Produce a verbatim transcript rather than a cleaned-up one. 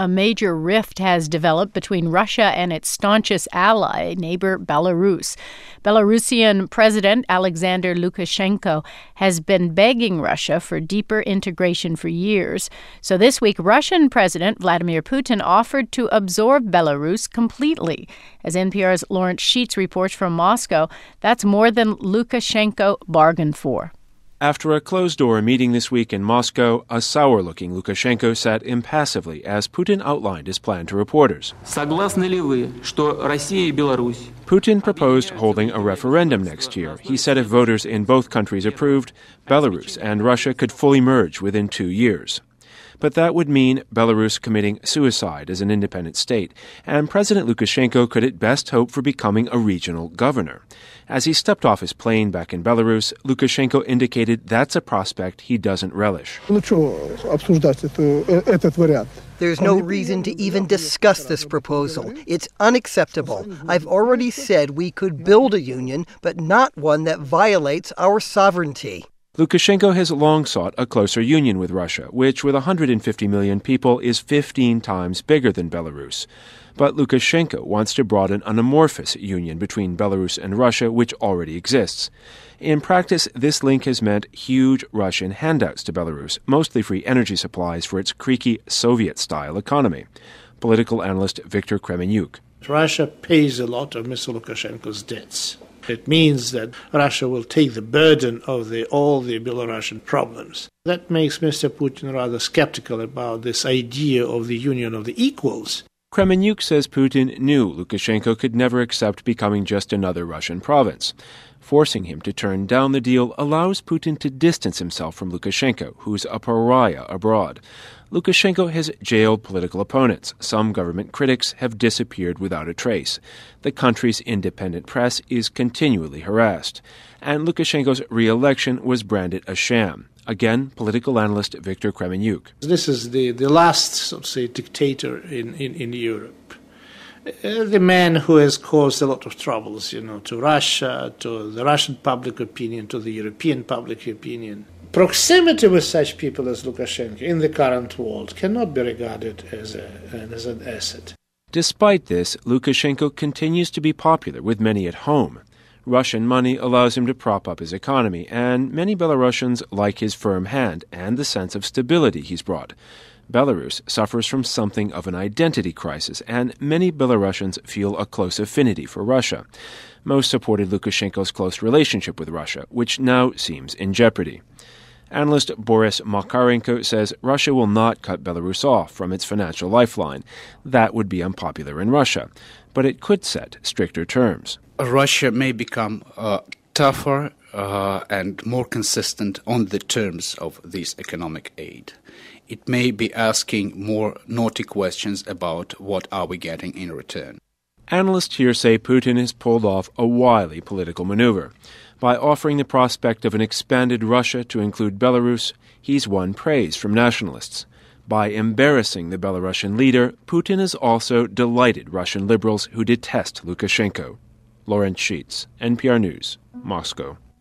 a major rift has developed between Russia and its staunchest ally, neighbor Belarus. Belarusian President Alexander Lukashenko has been begging Russia for deeper integration for years. So this week, Russian President Vladimir Putin offered to absorb Belarus completely. As N P R's Lawrence Sheets reports from Moscow, that's more than Lukashenko bargained for. After a closed-door meeting this week in Moscow, a sour-looking Lukashenko sat impassively as Putin outlined his plan to reporters. Putin proposed holding a referendum next year. He said if voters in both countries approved, Belarus and Russia could fully merge within two years. But that would mean Belarus committing suicide as an independent state, and President Lukashenko could at best hope for becoming a regional governor. As he stepped off his plane back in Belarus, Lukashenko indicated that's a prospect he doesn't relish. There's no reason to even discuss this proposal. It's unacceptable. I've already said we could build a union, but not one that violates our sovereignty. Lukashenko has long sought a closer union with Russia, which with one hundred fifty million people is fifteen times bigger than Belarus. But Lukashenko wants to broaden an amorphous union between Belarus and Russia, which already exists. In practice, this link has meant huge Russian handouts to Belarus, mostly free energy supplies for its creaky Soviet-style economy. Political analyst Viktor Kremenyuk. Russia pays a lot of Mister Lukashenko's debts. It means that Russia will take the burden of the, all the Belarusian problems. That makes Mister Putin rather skeptical about this idea of the union of the equals. Kremenyuk says Putin knew Lukashenko could never accept becoming just another Russian province. Forcing him to turn down the deal allows Putin to distance himself from Lukashenko, who's a pariah abroad. Lukashenko has jailed political opponents. Some government critics have disappeared without a trace. The country's independent press is continually harassed. And Lukashenko's re-election was branded a sham. Again, political analyst Viktor Kremenyuk. This is the, the last, so to say, dictator in, in, in Europe. Uh, the man who has caused a lot of troubles, you know, to Russia, to the Russian public opinion, to the European public opinion. Proximity with such people as Lukashenko in the current world cannot be regarded as, a, as an asset. Despite this, Lukashenko continues to be popular with many at home. Russian money allows him to prop up his economy, and many Belarusians like his firm hand and the sense of stability he's brought. Belarus suffers from something of an identity crisis, and many Belarusians feel a close affinity for Russia. Most supported Lukashenko's close relationship with Russia, which now seems in jeopardy. Analyst Boris Makarenko says Russia will not cut Belarus off from its financial lifeline. That would be unpopular in Russia, but it could set stricter terms. Russia may become uh, tougher uh, and more consistent on the terms of this economic aid. It may be asking more naughty questions about what are we getting in return. Analysts here say Putin has pulled off a wily political maneuver. By offering the prospect of an expanded Russia to include Belarus, he's won praise from nationalists. By embarrassing the Belarusian leader, Putin has also delighted Russian liberals who detest Lukashenko. Lawrence Sheets, N P R News, Moscow.